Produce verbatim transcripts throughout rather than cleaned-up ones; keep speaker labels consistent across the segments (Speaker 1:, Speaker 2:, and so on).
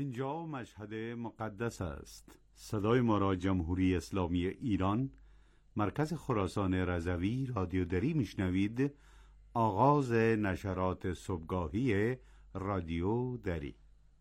Speaker 1: اینجا مشهد مقدس است. صدای ما را جمهوری اسلامی ایران، مرکز خراسان رضوی رادیو دری میشنوید. آغاز نشرات صبحگاهی رادیو دری.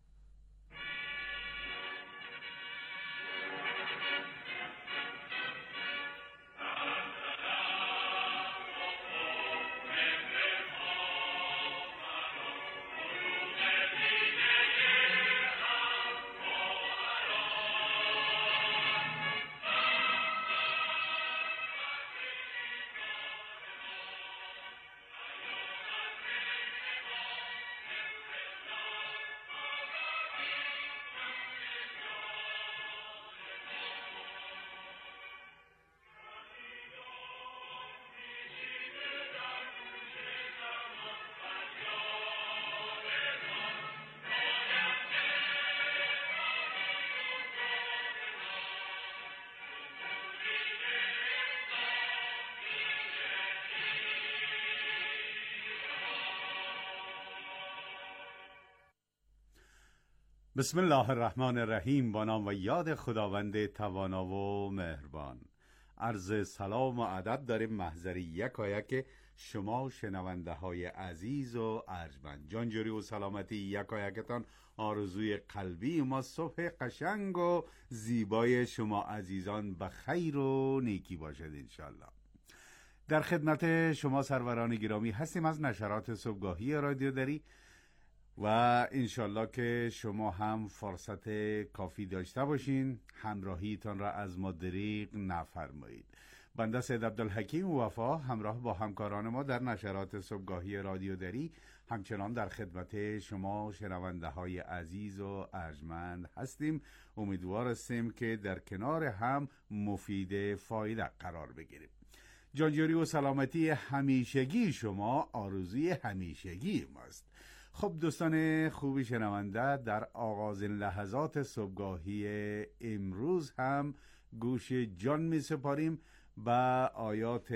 Speaker 1: بسم الله الرحمن الرحیم. با نام و یاد خداوند توانا و مهربان. عرض سلام و ادب داریم محضر یکایک شما شنونده های عزیز و ارجمند. جانجوری و سلامتی یکایکتان آرزوی قلبی ما. صبح قشنگ و زیبای شما عزیزان به خیر و نیکی باشد انشالله. در خدمت شما سروران گرامی هستیم از نشرات صبحگاهی رادیو دری و انشالله که شما هم فرصت کافی داشته باشین، همراهیتان را از ما دریغ نفرمایید. بنده سید عبدالحکیم وفا همراه با همکاران ما در نشرات صبحگاهی رادیو دری همچنان در خدمت شما شنونده های عزیز و ارجمند هستیم. امیدوار هستیم که در کنار هم مفید فایده قرار بگیریم. جانجوری و سلامتی همیشگی شما آرزوی همیشگی ماست. خب دوستان خوبی شنونده، در آغاز لحظات صبحگاهی امروز هم گوش جان می سپاریم به آیات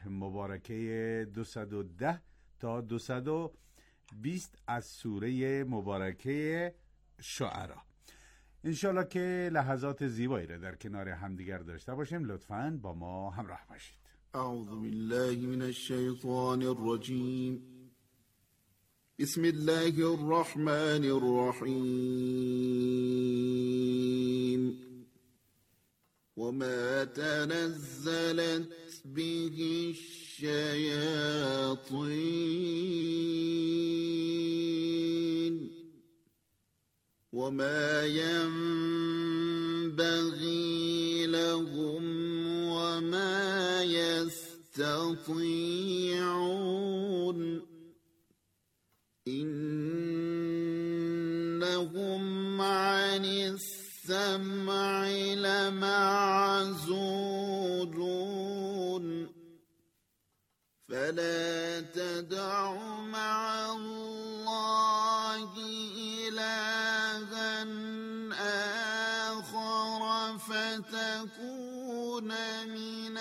Speaker 1: مبارکه دویست و ده تا دویست و بیست از سوره مبارکه شعرا. انشالله که لحظات زیبایی را در کنار همدیگر داشته باشیم. لطفاً با ما همراه باشید.
Speaker 2: اعوذ بالله من الشیطان الرجیم. بسم الله الرحمن الرحیم. وما تنزلت به الشیاطین وما ينبغي لهم وما يستطيعون إنهم عن السمع لمعزولون فلا تدع مع الله إلها آخر فتكون من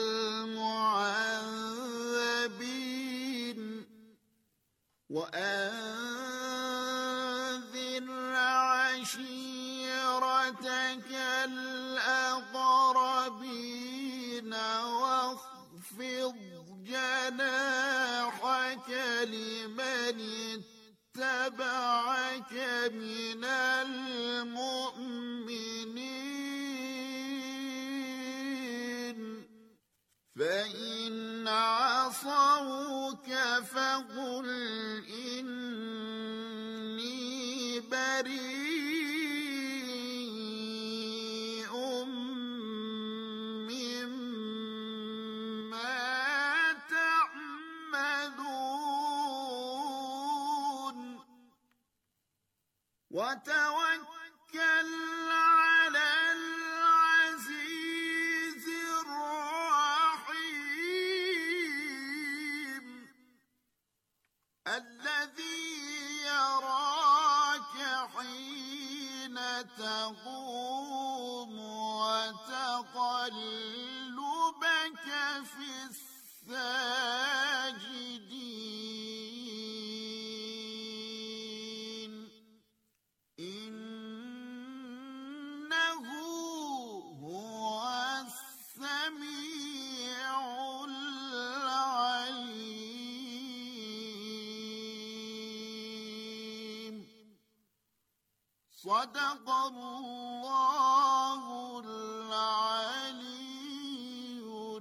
Speaker 2: المعذبين وأنذر عشيرتك الأقربين واخفض جناحك لمن اتبعك من المؤمنين فإن عصوك فقل إني بريء مما تعملون وتوكل على العزيز الرحيم الذي يراك حين تقوم وتقلبك في الساجدين إن صدق الله العلی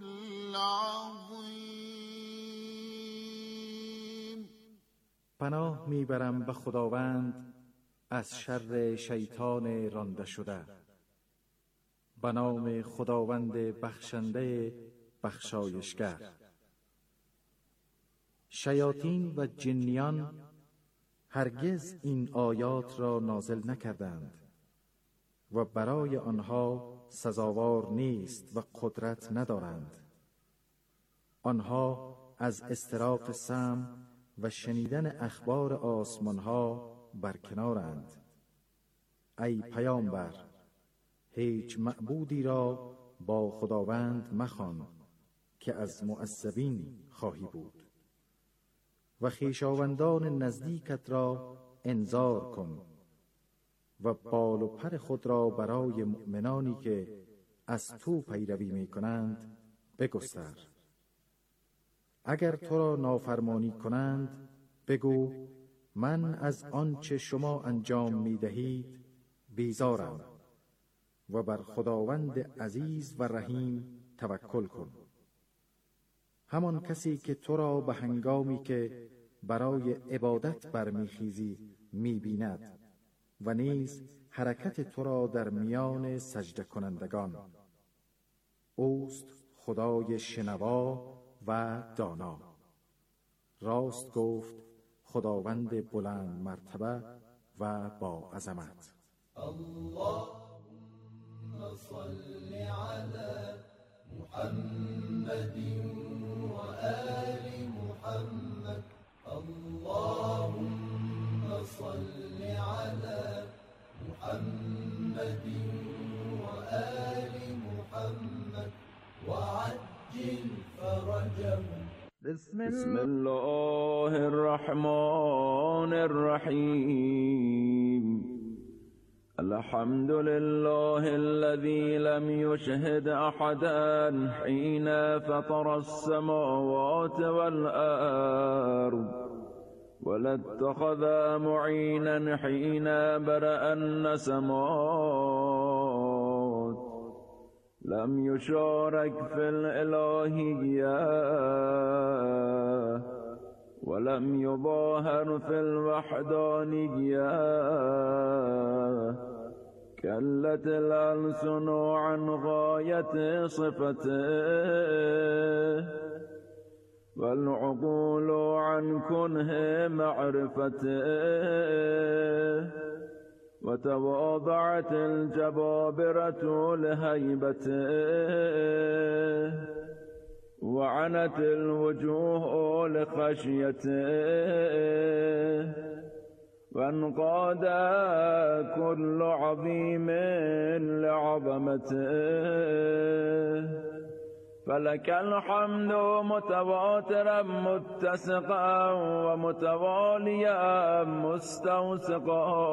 Speaker 2: العظیم.
Speaker 3: پناه میبرم به خداوند از شر شیطان رانده شده. به نام خداوند بخشنده بخشایشگر. شیاطین و جنیان هرگز این آیات را نازل نکردند و برای آنها سزاوار نیست و قدرت ندارند. آنها از استراق سمع و شنیدن اخبار آسمانها برکنارند. ای پیامبر، هیچ معبودی را با خداوند مخوان که از معذبین خواهی بود و خویشاوندان نزدیکت را انذار کن و بال و پر خود را برای مؤمنانی که از تو پیروی می کنند بگستر. اگر تو را نافرمانی کنند بگو من از آنچه شما انجام می دهید بیزارم و بر خداوند عزیز و رحیم توکل کن. همان کسی که تو را به هنگامی که برای عبادت برمیخیزی میبیند و نیز حرکت تو را در میان سجده کنندگان. اوست خدای شنوا و دانا. راست گفت خداوند بلند مرتبه و با عظمت.
Speaker 4: اللهم صل على محمد و آل محمد. اللهم صل على محمد و آل محمد وعجل فرجهم.
Speaker 5: بسم الله الرحمن الرحيم. الحمد لله الذي لم يشهد أحدا حين فطر السماوات والأرض ولا اتخذ معينا حين برأ النسمات. لم يشارك في الإلهية ولم يظاهر في الوحدانية. كلت الألسن عن غاية صفته والعقول عن كنه معرفته. وتواضعت الجبابرة لهيبته وعنت الوجوه لخشيته. وانقاد كل عظيم لعظمته. فلك الحمد متواترا متسقا ومتواليا مستوسقا.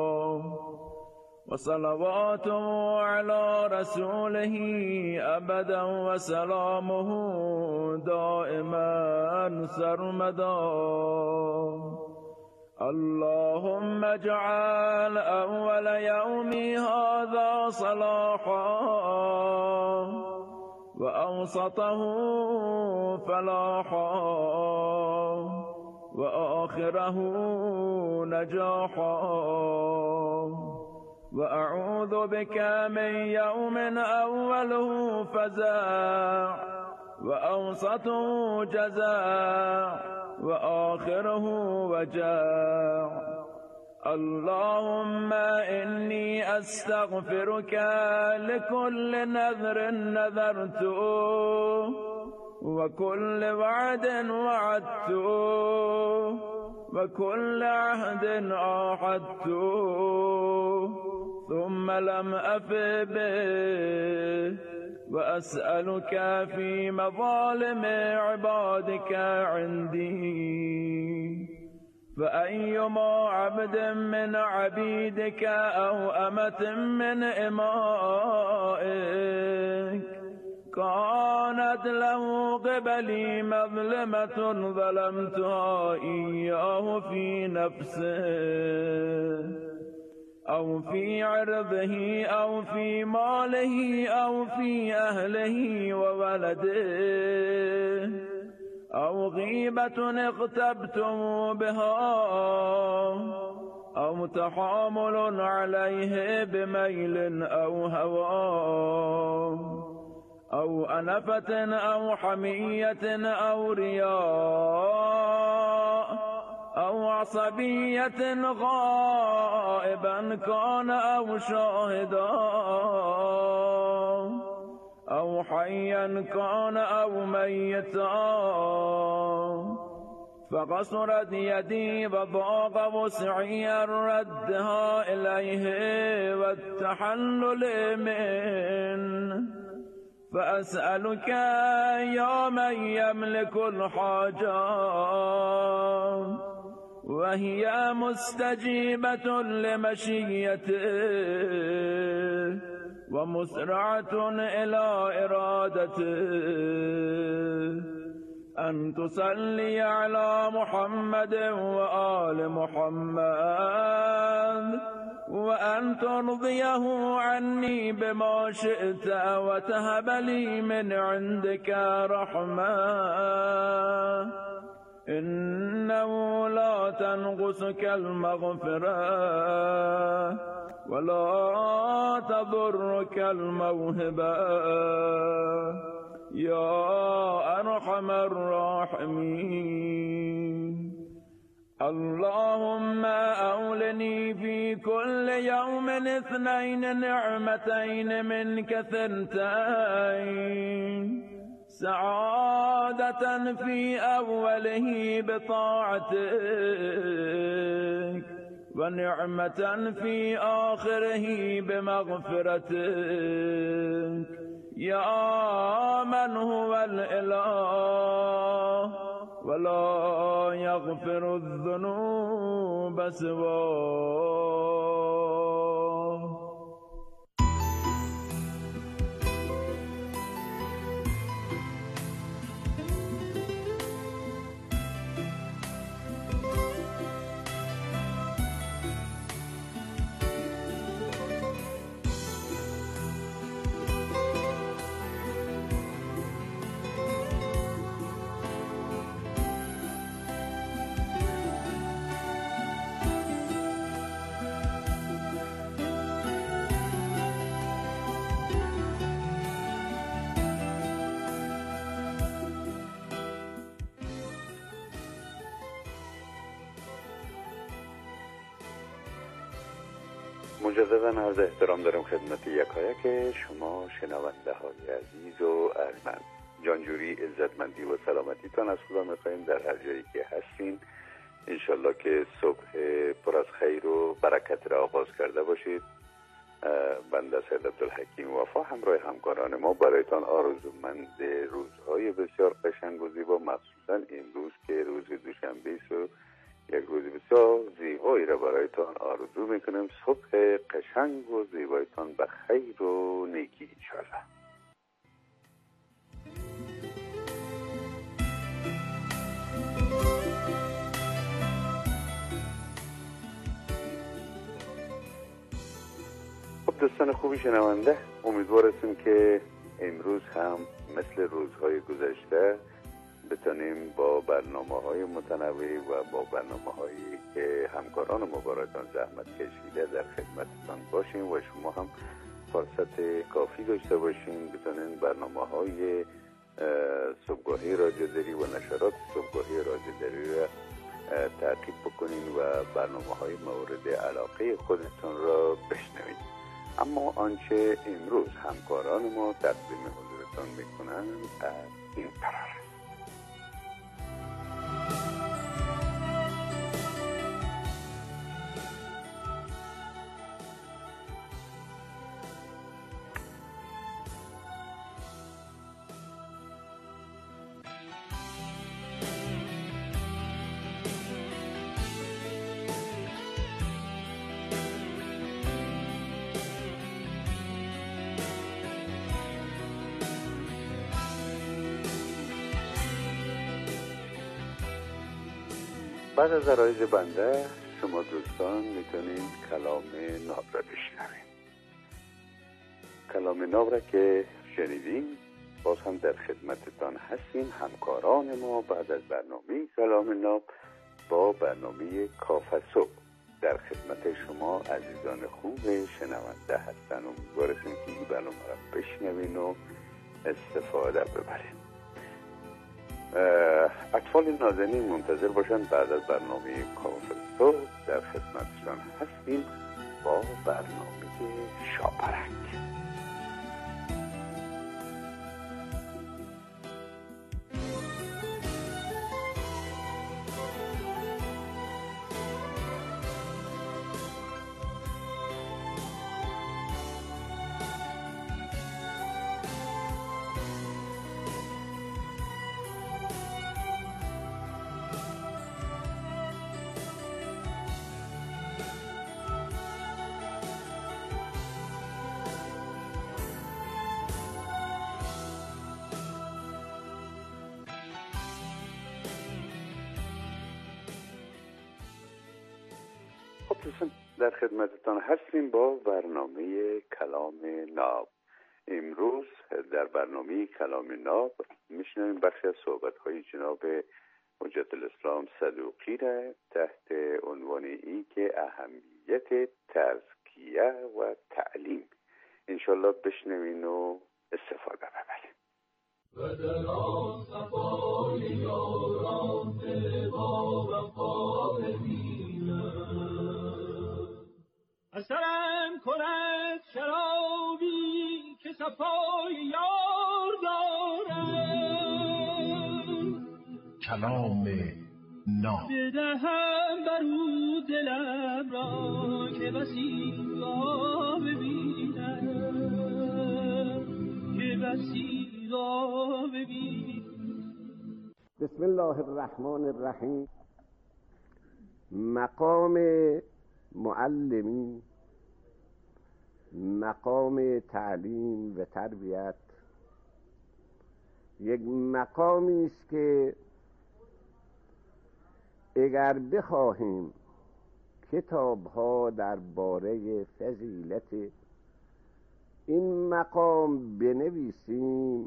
Speaker 5: وصلواته على رسوله أبدا وسلامه دائما سرمدا. اللهم اجعل أول يومي هذا صلاحا وأوسطه فلاحا وآخره نجاحا. وأعوذ بك من يوم أوله فزاع وأوسطه جزاع وآخره وجاع. اللهم إني أستغفرك لكل نذر نذرته وكل وعد وعدته وكل عهد عاهدته ثم لم أف به. وأسألك في مظالم عبادك عندي. فأيما عبد من عبيدك أو أمة من إمائك كانت له قبلي مظلمة ظلمتها إياه في نفسه أو في عرضه أو في ماله أو في أهله وولده أو غيبة اغتبتم بها أو تحامل عليه بميل أو هوى أو أنفة أو حمية أو رياء أو عصبية غائبا كان أو شاهدا أو حيا كان أو ميتا فقصرت يدي وضاق وسعي ردها إليه والتحلل منه فأسألك يا من يملك الحاجات وهي مستجيبة لمشيته ومسرعة إلى إرادته أن تصلي على محمد وآل محمد وأن ترضيه عني بما شئت وتهب لي من عندك رحمة إنه لا تنقصك المغفرة ولا تضرك الموهبة يا أرحم الراحمين. اللهم أولني في كل يوم اثنين نعمتين منك ثنتين سعادة في أوله بطاعتك ونعمة في آخره بمغفرتك يا من هو الإله ولا يغفر الذنوب سواه.
Speaker 6: مجددا عرض احترام دارم خدمت یکایک شما شنونده های عزیز و ارجمند. جانجوری، عزتمندی و سلامتیتان از خدا میخواییم در هر جایی که هستین. انشالله که صبح پر از خیر و برکت را آغاز کرده باشید. بنده سید عبدالحکیم وفا همراه همکاران ما برایتان آرزومند روزهای بسیار قشنگ و زیبا، مخصوصا امروز که روز دوشنبه است و یک روز بسیار زیبایی را برایتان آرزو میکنیم. صبح قشنگ و زیبایتان به خیر و نیکی انشاءالله. خب دوستان خوبی شنونده، امیدوار هستیم که امروز هم مثل روزهای گذشته بتونیم با برنامه‌های متنوع و با برنامه‌هایی که همکاران ما برایتان زحمت کشیده در خدمتتان باشیم و شما هم فرصت کافی داشته باشین بتونین برنامه‌های صبحگاهی رادیوداری و نشرات صبحگاهی رادیوداری را تعقیب بکنین و برنامه‌های مورد علاقه خودتون را بشنوید. اما آنچه امروز همکاران ما تقدیم حضورتان میکنند از این قرار. بعد از عرایض بنده شما دوستان میتونید کلام ناب را بشنوید. کلام ناب را که شنیدیم باز هم در خدمتتان هستیم. همکاران ما بعد از برنامه کلام ناب با برنامه کافه صبح در خدمت شما عزیزان خوب شنونده هستن. امیدواریم که این برنامه را بشنوین و استفاده ببرین. اطفال نازنین منتظر باشن، بعد از برنامه کافه صبح در خدمتشان هستیم با برنامه شاپرک. در خدمتتان هستیم با برنامه کلام ناب. امروز در برنامه کلام ناب میشنویم بخشی از صحبت‌های جناب حجت الاسلام صدوقی را تحت عنوان ای که اهمیت تزکیه و تعلیم. انشالله بشنوین و استفاده ببرید.
Speaker 4: و در آن صفای یاران با وفا ببینم، اثرم کند شرابی که صفای یار دارم.
Speaker 7: کلام ناب
Speaker 4: بدهم بر او دلم را که بسی را ببینم، که بسی را ببینم.
Speaker 8: بسم الله الرحمن الرحیم. مقام معلمی، مقام تعلیم و تربیت یک مقامی است که اگر بخواهیم کتاب‌ها درباره فضیلت این مقام بنویسیم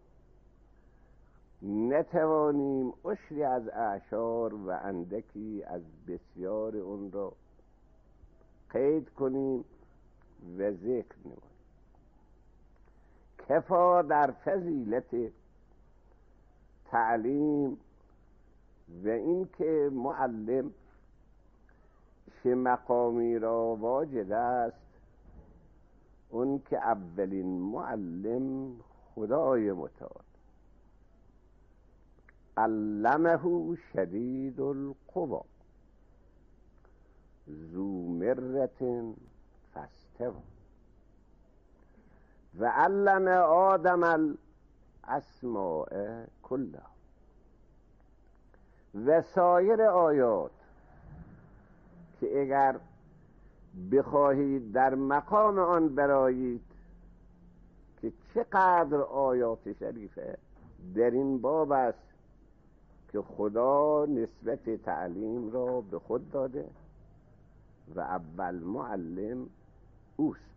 Speaker 8: نتوانیم عشری از اعشار و اندکی از بسیار اون را قید کنیم و ذکر نماییم. کفا در فضیلت تعلیم و این که معلم چه مقامی را واجد است، اون که اولین معلم خدای متعال علمه شدید القوا ذو مرة فاستوى و علم آدم الاسماء کلها. و سایر آیات که اگر بخواهید در مقام آن برایید که چقدر آیات شریفه در این باب است که خدا نسبت تعلیم را به خود داده و اول معلم اوست.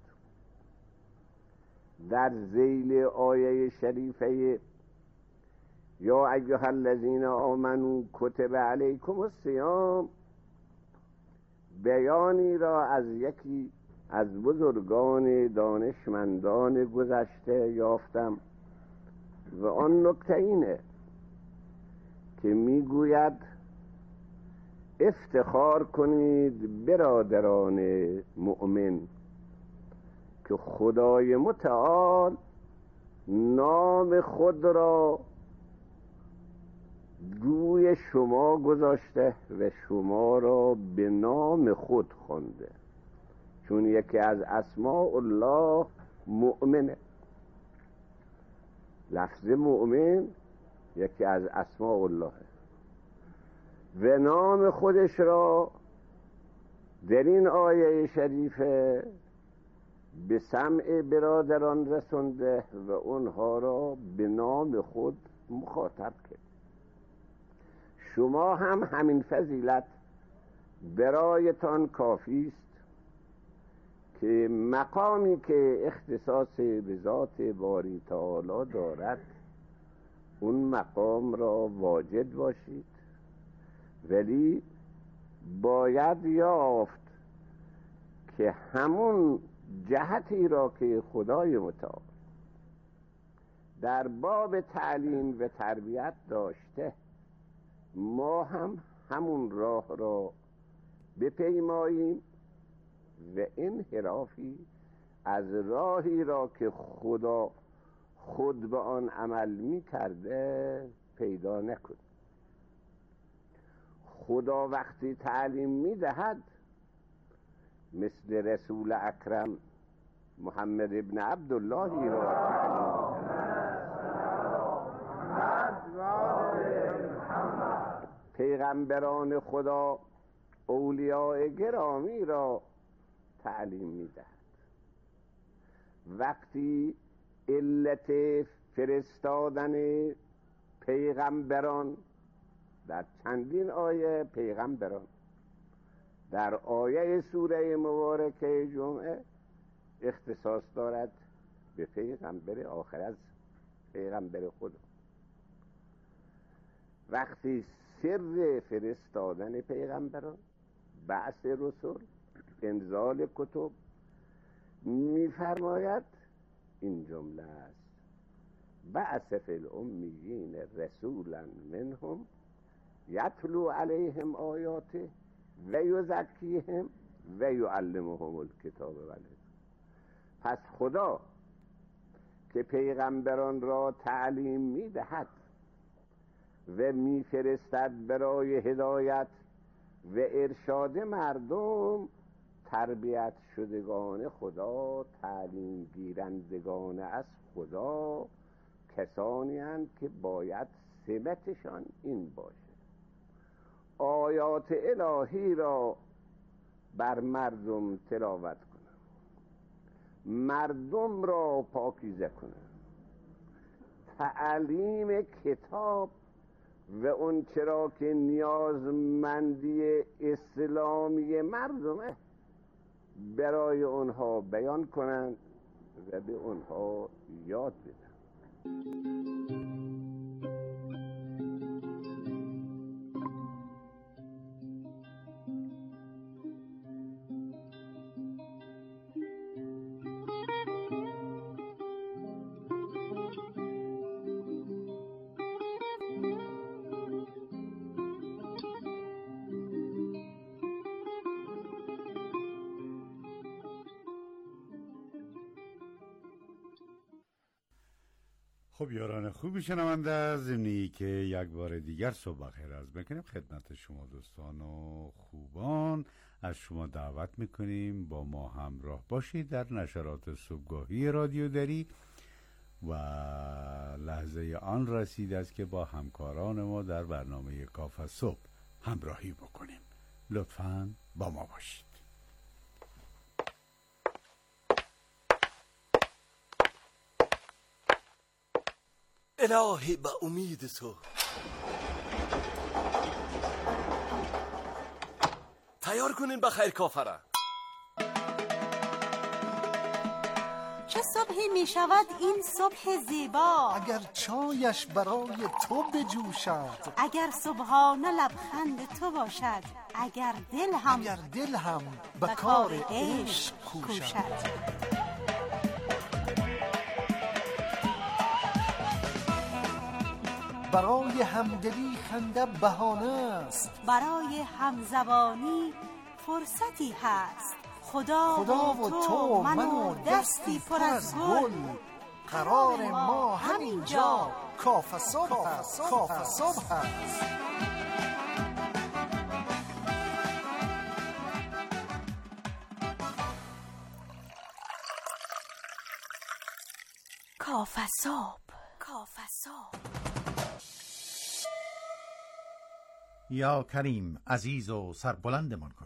Speaker 8: در ذیل آیه شریفه یا ایها الذین آمنوا کتب علیکم الصیام بیانی را از یکی از بزرگان دانشمندان گذشته یافتم و آن نکته اینه که میگوید افتخار کنید برادران مؤمن که خدای متعال نام خود را روی شما گذاشته و شما را به نام خود خوانده، چون یکی از اسماء الله مؤمنه. لفظ مؤمن یکی از اسماء الله و نام خودش را در این آیه شریفه به سمع برادران رسونده و اونها را به نام خود مخاطب کرد. شما هم همین فضیلت برایتان کافی است که مقامی که اختصاص به ذات باری تعالی دارد اون مقام را واجد باشید، ولی باید یافت که همون جهتی را که خدای متعال در باب تعلیم و تربیت داشته ما هم همون راه را بپیماییم و انحرافی از راهی را که خدا خود به آن عمل می کرده پیدا نکنیم. خدا وقتی تعلیم می دهد مثل رسول اکرم محمد ابن عبداللهی را تعلیم پیغمبران خدا اولیاء گرامی را تعلیم می دهد. وقتی علت فرستادن پیغمبران در چندین آیه پیغمبران در آیه سوره مبارکه جمعه اختصاص دارد به پیغمبر آخر از پیغمبر خدا. وقتی سر فرستادن پیغمبران، بعث رسول، انزال کتب می‌فرماید این جمله است: بعث فی الامیین رسولا منهم یتلو علیهم آیاته و یزکیهم و یعلمهم الکتاب و الحکمة. پس خدا که پیغمبران را تعلیم می‌دهد و می‌فرستد برای هدایت و ارشاد مردم، تربیت شدگان خدا، تعلیم گیرندگان از خدا کسانی هستند که باید سمتشان این باشه آیات الهی را بر مردم تلاوت کنند، مردم را پاکیزه کنند، تعلیم کتاب و اون چرا که نیازمندی اسلامی مردمه برای اونها بیان کنند و به اونها یاد بدن.
Speaker 1: خب یاران خوبی شنونده، از ضمنی که یک بار دیگر صبح بخیر عرض میکنیم خدمت شما دوستان و خوبان. از شما دعوت میکنیم با ما همراه باشید در نشرات صبحگاهی رادیو دری و لحظه آن رسید است که با همکاران ما در برنامه کافه صبح همراهی بکنیم. لطفاً با ما باشید.
Speaker 9: الهی به امید تو تیار کنین به خیر کافره.
Speaker 10: چه صبحی می شود این صبح زیبا،
Speaker 11: اگر چایش برای تو بجوشد،
Speaker 10: اگر صبحانه لبخند تو باشد، اگر دل هم
Speaker 11: اگر دل هم به کار عشق کوشد. برای همدلی خنده بهانه است،
Speaker 10: برای همزبانی فرصتی هست. خدا,
Speaker 11: خدا و تو من و دستی پر از گل، قرار ما همینجا کافه صبح است. کافه صبح است.
Speaker 10: کافه صبح. کافه صبح.
Speaker 3: یا کریم عزیز و سربلندمان کن.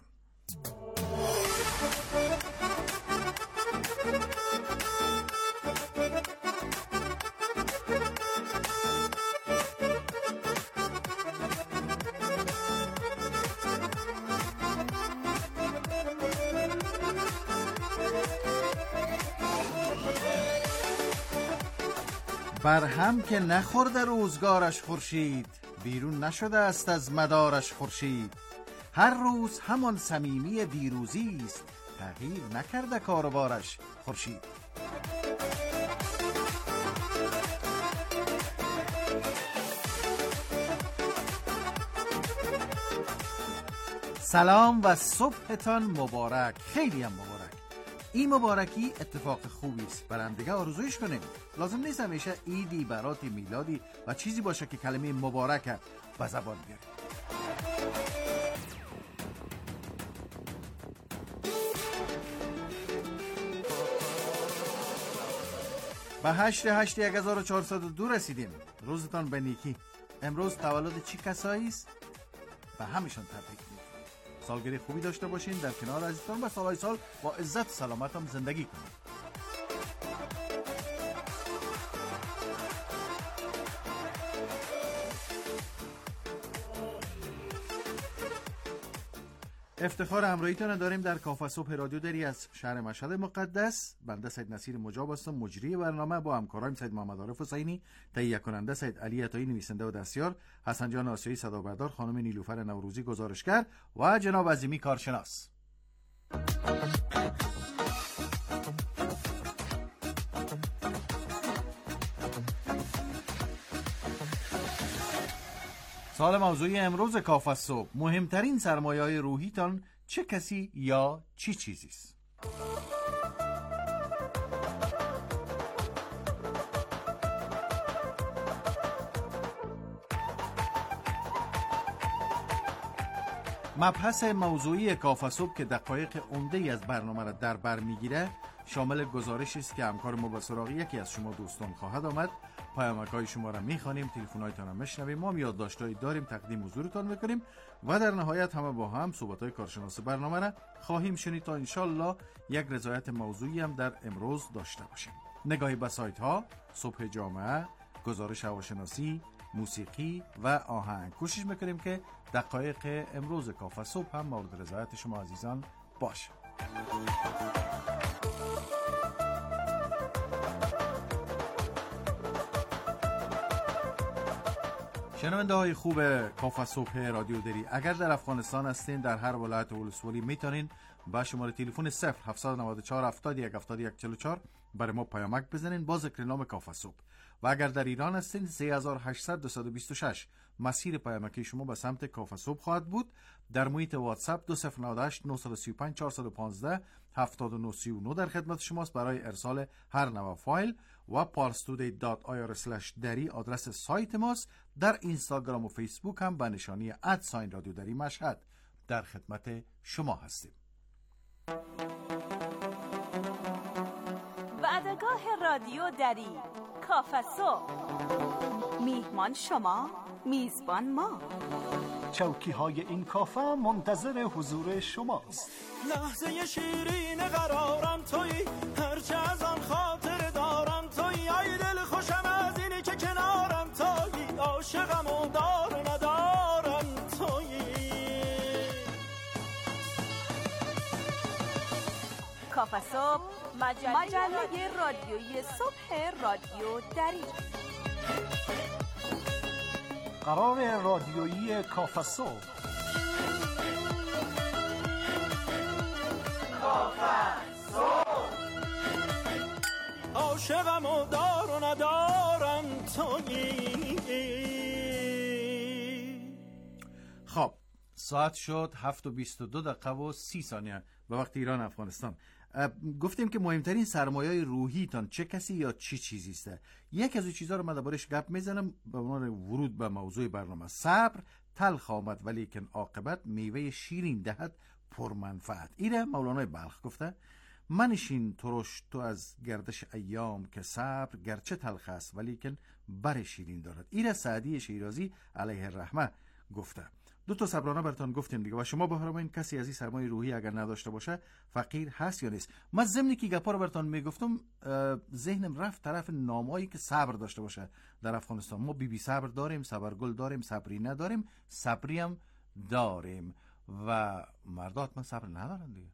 Speaker 3: بر هم که نخورده روزگارش خورشید، بیرون نشده است از مدارش خورشید. هر روز همان صمیمی دیروزی است، تغییر نکرده کار و بارش خورشید. سلام و صبحتان مبارک، خیلی هم مبارک. این مبارکی اتفاق خوبی است، برام دیگه آرزویش کنیم. لازم نیست همیشه عیدی، براتی، میلادی و چیزی باشه که کلمه مبارک به زبان بیاریم. به هشت هشت یک هزار و چهارصد و دو رسیدیم. روزتان به نیکی. امروز تولد چی کسایی است؟ به همشون تبریک میگم. سالگرد خوبی داشته باشین، در کنار عزیزتان و سالهای سال با عزت و سلامت هم زندگی کنید. افتخار همراهیتان داریم در کافه صبح رادیو دری از شهر مشهد مقدس. بنده سید نصیر مجاب هستم، مجری برنامه، با همکاران سید محمد عارف حسینی، تهیه کننده سید علی عطایی، نویسنده و دستیار، حسن جان آسیایی صدابردار، خانم نیلوفر نوروزی گزارشگر و جناب عظیمی کارشناس. سوال موضوعی امروز کافه صبح: مهمترین سرمایه‌های روحیتان چه کسی یا چی چیزی است؟ مبحث موضوعی کافه صبح که دقایق عمده‌ای از برنامه را در بر میگیره شامل گزارشی است که همکار ما به سراغ یکی از شما دوستان خواهد آمد. پیامک‌های شما را می‌خوانیم، تلفن‌هایتان را می‌شنویم، ما یادداشت‌هایی داریم تقدیم حضورتان می‌کنیم و در نهایت همه با هم صحبت‌های کارشناس برنامه را خواهیم شنید تا انشالله یک رضایت موضوعی هم در امروز داشته باشیم. نگاهی به سایت‌ها، صبح جامعه، گزارش هواشناسی، موسیقی و آهنگ. کوشش می‌کنیم که دقایق امروز کافه صبح هم مورد رضایت شما عزیزان باشه. شنونده های خوب کافه صبح رادیو دری، اگر در افغانستان هستین در هر ولایت ولسوالی میتونین با شماره تلفن صفر هفت نه چهار هفتاد و یک هفتاد و یک چهل و چهار برای ما پیامک بزنین با ذکر نام کافه صبح. و اگر در ایران هستین سه هزار و هشتصد دویست و بیست و شش مسیر پیامکی شما به سمت کافه صبح خواهد بود. در محیط واتساپ دو صفر نه هشت نه سه پنج چهار یک پنج هفت نه سه نه در خدمت شماست برای ارسال هر نوع فایل و پارستودی دات آی آر اسلش دری آدرس سایت ماست. در اینستاگرام و فیسبوک هم به نشانی اد ساین رادیو دری مشهد در خدمت شما هستیم.
Speaker 12: وعدگاه رادیو دری، کافه صبح. میهمان شما، میزبان ما.
Speaker 11: چوکی های این کافه منتظر حضور شماست.
Speaker 13: لحظه شیرین قرارم تویی، هرچه از آن خاطر دارم تویی. ای دل خوشم از اینی که کنارم تویی، عاشقم و دار ندارم تویی.
Speaker 12: کافه صبح، مجله, مجله رادیویی صبح رادیو دری.
Speaker 11: قرار رادیویی کافه صبح.
Speaker 13: کافه صبح. عاشقم و دار و ندارم تویی.
Speaker 3: خب ساعت شد هفت و بیست و دو دقیقه و سی ثانیه به وقت ایران افغانستان. گفتیم که مهمترین سرمایه روحیتان چه کسی یا چی چیزی است. یک از این چیزها رو من دربارش گپ میزنم به عنوان ورود به موضوع برنامه. صبر تلخ آمد ولی که عاقبت میوه شیرین دهد پرمنفعت. ایره مولانا بلخ گفته: منشین ترش تو از گردش ایام، که صبر گرچه تلخ است ولی که بر شیرین دارد. ایره سعدی شیرازی علیه الرحمه گفته. دو تا صبرانه براتون گفتیم دیگه و شما بفرمایید کسی از این سرمایه روحی اگر نداشته باشه فقیر هست یا نیست. من ضمنی که گپا رو براتون میگفتم ذهنم رفت طرف نامایی که صبر داشته باشه در افغانستان. ما بی بی صبر داریم، صبرگل داریم، صبری نداریم، صبری هم داریم و مردات من صبر ندارن دیگه.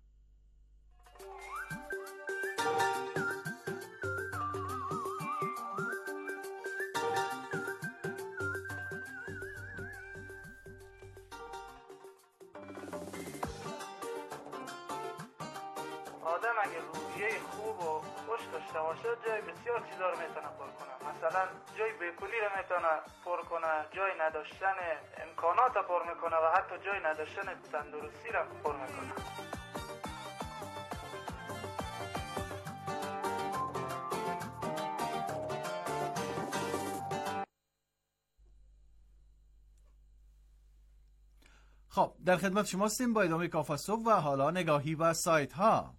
Speaker 14: اگه روحیه خوب و خوش داشته باشه جای بسیار چیزا رو میتونه پر کنه. مثلا جای بیپولی رو میتونه پر کنه، جای نداشتن امکانات رو پر میکنه و حتی جای نداشتن تندرستی رو پر میکنه.
Speaker 3: خب در خدمت شما هستیم با ادامه کافه صبح و حالا نگاهی و سایت ها.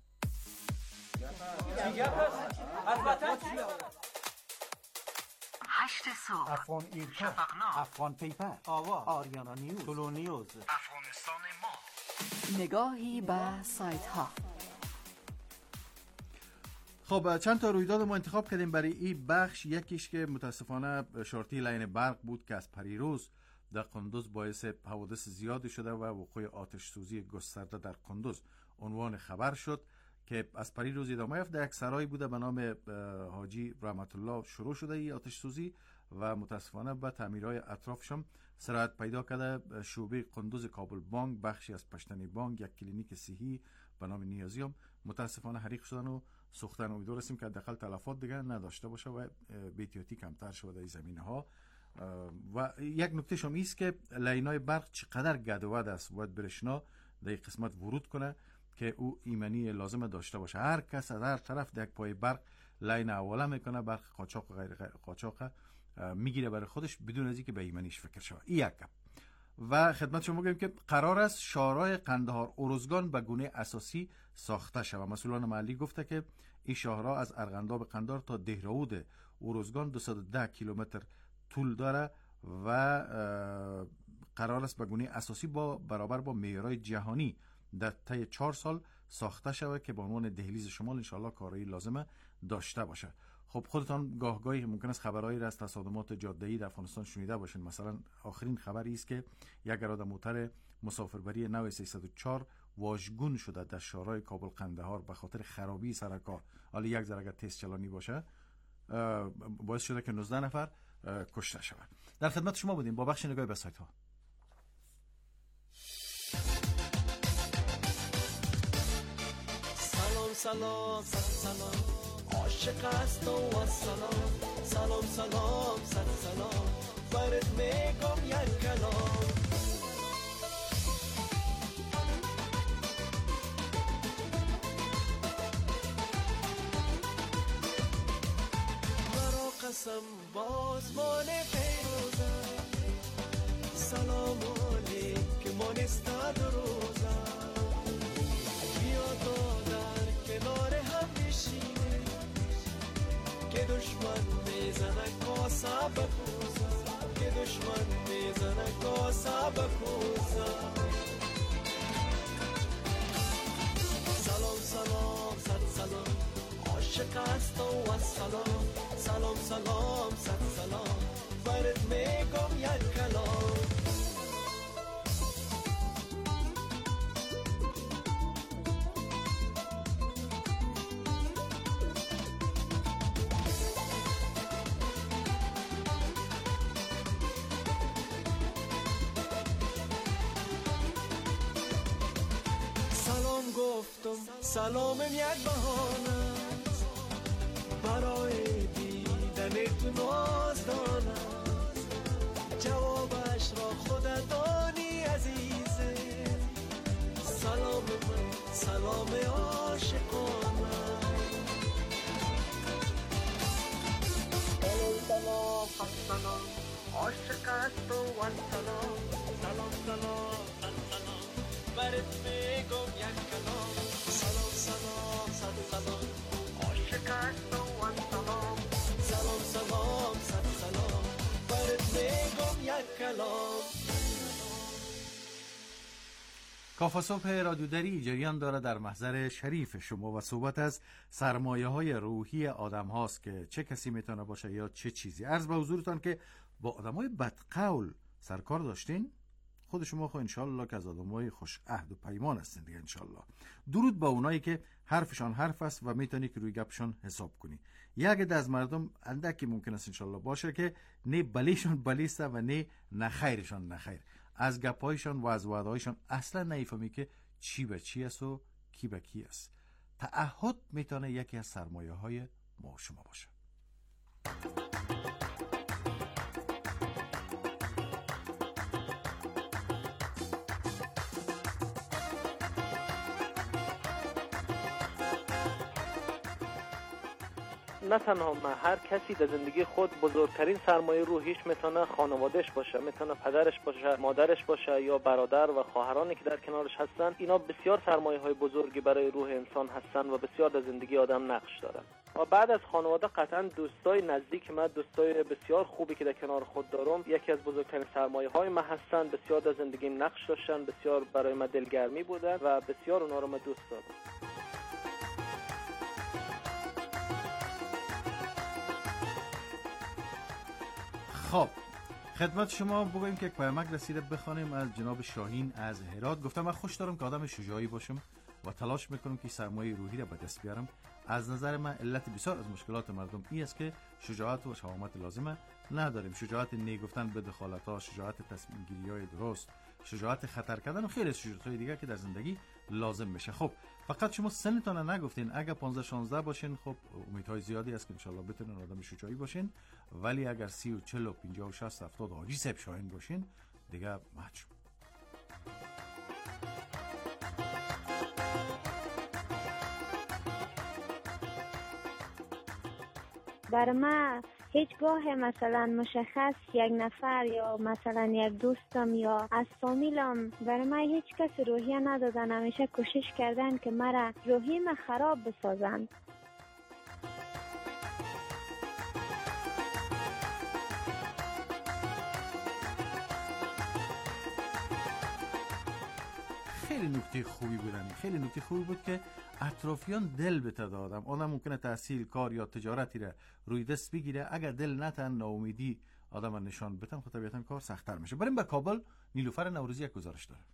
Speaker 11: هشت صبح،
Speaker 15: افغان ایرکا،
Speaker 11: شفقنامه،
Speaker 15: افغان پیپر، آوا، آریانا نیوز، طلو نیوز،
Speaker 11: افغانستان ما. نگاهی به سایت ها.
Speaker 3: خب چند تا رویداد ما انتخاب کردیم برای این بخش. یکیش که متاسفانه شورتی لاین برق بود که از پریروز در قندوز باعث حوادث زیادی شده و وقوع آتش سوزی گسترده در قندوز عنوان خبر شد که از پریروز ادامه یافت. در یک سرایی بوده به نام حاجی رحمت الله شروع شده این آتش سوزی و متاسفانه به تعمیرهای اطرافشم سرایت پیدا کرده. شعبه قندوز کابل بانک، بخشی از پشتنی بانک، یک کلینیک صحی به نام نیازیوم متاسفانه حریق شدن و سوختن. امیدوار هستیم که حداقل تلفات دیگه نداشته باشه و بی‌احتیاطی کمتر شده این زمینه ها. و یک نکته شما ایست که لاینای برق چقدر گدوود است، باید برشنا در این قسمت ورود کنه که او ایمنی لازم داشته باشه. هر کس از هر طرف در یک پای برق لاین اوله میکنه، برق قاچاق و غیر قاچاق میگیره برای خودش بدون از اینکه به ایمنیش فکر شود. این یک گپ. و خدمت شما بگم که قرار است شاهراه قندهار اورزگان به گونه اساسی ساخته شود. مسئولان محلی گفته که این شاهراه از ارغنداب قندهار تا دهراود اورزگان دویست و ده کیلومتر طول داره و قرار است به گونه اساسی با برابر با معیارهای جهانی در طی چهار سال ساخته شود که به عنوان دهلیز شمال انشالله کارایی لازمه داشته باشه. خب خودتان گاه گاهی ممکن است خبرهایی را از تصادمات جاده‌ای در افغانستان شنیده باشین. مثلا آخرین خبری است که یک اراده موتر مسافربری نو سیصد و چهار واژگون شده در شاهراه کابل قندهار به خاطر خرابی سرک‌ها. حالا یک ذره تست چلانی باشه باعث شده که نوزده نفر کشته شود. در خدمت شما بودیم با بخش نگاهی به سایت ها.
Speaker 13: سلام سلام صد سلام عاشق است و السلام سلام سلام صد سلام برات میگم یک کلام مرا قسم بازمان پیروزم سلام علیکم استاد روزم بیا تو در کنار هم بشینیم که دشمن میزنه کاسا بکوزم که دشمن میزنه کاسا بکوزم سلام سلام صد سلام عاشق است و السلام سلام سلام صد سلام برات میگم یک کلام سلامم یک بهانه برای دیدن تو ناز دانه جوابش را خودت دانی عزیزه سلام من سلام عاشقانه سلام سلام سلام عاشق است و سلام سلام سلام سلام برات میگم یک کلام سلام سلام صد سلام عاشق است و سلام سلام سلام صد سلام برات میگم یک کلام.
Speaker 3: کافه صبح رادیو دری جریان داره در محضر شریف شما و صحبت از سرمایه های روحی آدم هاست که چه کسی میتونه باشه یا چه چیزی. عرض به حضورتان که با آدم های بدقول سرکار داشتین؟ خود شما خو انشالله که از آدمای خوش عهد و پیمان هستین دیگه انشالله. درود با اونایی که حرفشان حرف است و میتونی که روی گپشان حساب کنی. یک عده از مردم اندکی ممکن است انشالله باشه که نه بلیشان بلیسته و نه نخیرشان نخیر. از گپایشان و از وعدهایشان اصلا نمیفهمی که چی به چی است و کی به کی است. تعهد میتونه یکی از سرمایه های ما شما باشه.
Speaker 16: نه تنها ما، هر کسی در زندگی خود بزرگترین سرمایه روحیش میتونه خانوادهش باشه، میتونه پدرش باشه، مادرش باشه یا برادر و خواهرانی که در کنارش هستن. اینا بسیار سرمایه های بزرگی برای روح انسان هستن و بسیار در زندگی آدم نقش دارن. و بعد از خانواده قطعا دوستای نزدیک من، دوستای بسیار خوبی که در کنار خود دارم، یکی از بزرگترین سرمایه های من هستن. بسیار در زندگیم نقش داشتن، بسیار برای من دلگرمی بودن و بسیار اونها رو من دوست دارم.
Speaker 3: خب خدمت شما بگویم که یک پیامک رسیده، بخوانیم از جناب شاهین از هرات. گفتم من خوش دارم که آدم شجاعی باشم و تلاش میکنم که سرمایه روحی را به دست بیارم. از نظر من علت بسیار از مشکلات مردم این است که شجاعت و شهامت لازمه نداریم. شجاعت نه گفتن به دخالت‌ها، شجاعت تصمیم گیری‌های درست، شجاعت خطر کردن و خیلی از شجاعت‌های دیگه که در زندگی لازم میشه. خب فقط شما سنتون نگفتین. اگر پانزده شانزده باشین خب امیدهای زیادی است که ان شاء الله بتونین آدم شجاعی باشین، ولی اگر سی و چهل و پنجاه و شصت هفتاد حاجی صاحب شاهین باشین دیگه مچ.
Speaker 17: برای من هیچگاه مثلا مشخص یک نفر یا مثلا یک دوستم یا از فامیلم برای من هیچ کس روحیه ندادن. همیشه کوشش کردن که مرا روحیم خراب بسازند.
Speaker 3: خیلی نکته خوبی بودن. خیلی نکته خوبی بود که اطرافیان دل بده دادم. آدم ممکنه تحصیل، کار یا تجارتی را روی دست بگیره، اگر دل نتن، ناامیدی آدم نشان بدن، خب طبیعتا کار سخت‌تر میشه. بریم به کابل. نیلوفر نوروزی یک گزارش داره.